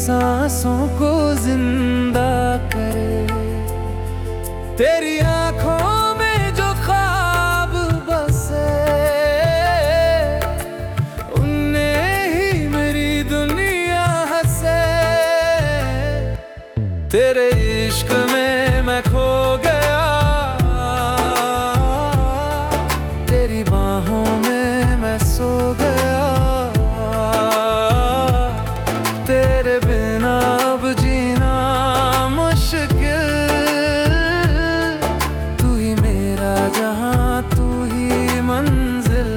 सांसों को जिंदा करे। तेरी आंखों में जो ख्वाब बसे, उनने ही मेरी दुनिया हंसे। तेरे इश्क में मैं खो गया, तेरी बाहों में मैं सो गया। तेरे बिना अब जीना मुश्किल, तू ही मेरा जहां, तू ही मंजिल।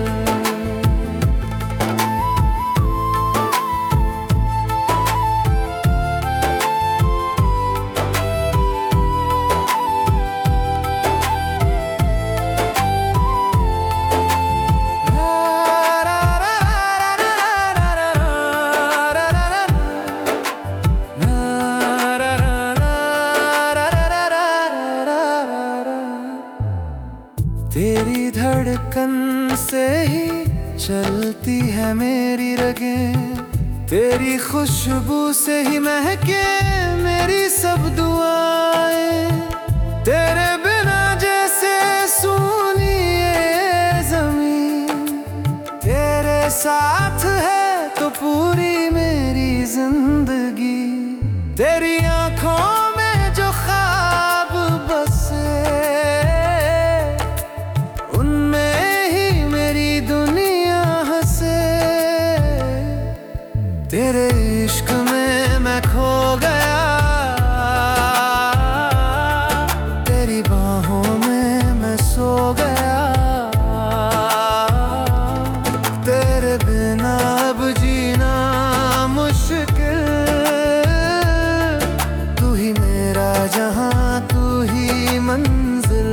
तेरी धड़कन से ही चलती है मेरी रगें, तेरी खुशबू से ही महके मेरी सब दुआएं। तेरे बिना जैसे सूनी ये ज़मीन, तेरे साथ है तो पूरी मेरी जिंदगी। तेरी आंखों में जो ख्वाब बसे, तेरे इश्क में मैं खो गया, तेरी बाहों में मैं सो गया। तेरे बिना अब जीना मुश्किल, तू ही मेरा जहां, तू ही मंजिल।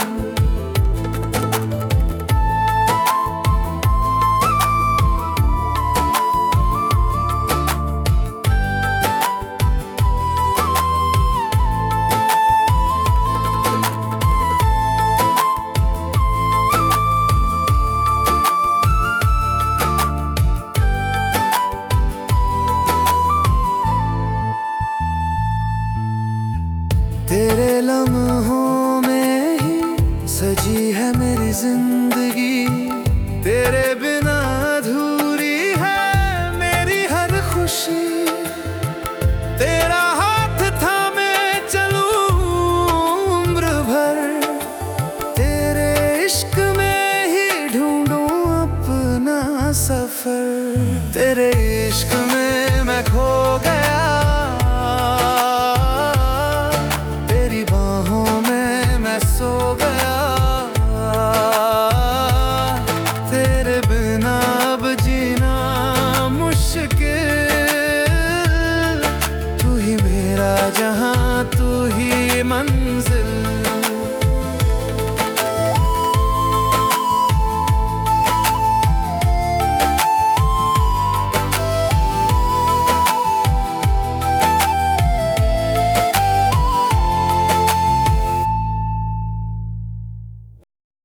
तेरे लम्हों में ही सजी है मेरी जिंदगी, तेरे बिना अधूरी है मेरी हर खुशी। तेरा हाथ थामे चलूं उम्र भर, तेरे इश्क में ही ढूंढूं अपना सफर। तेरे इश्क में मैं खो गया, सो गया। तेरे बिना अब जीना मुश्किल, तू ही मेरा जहां।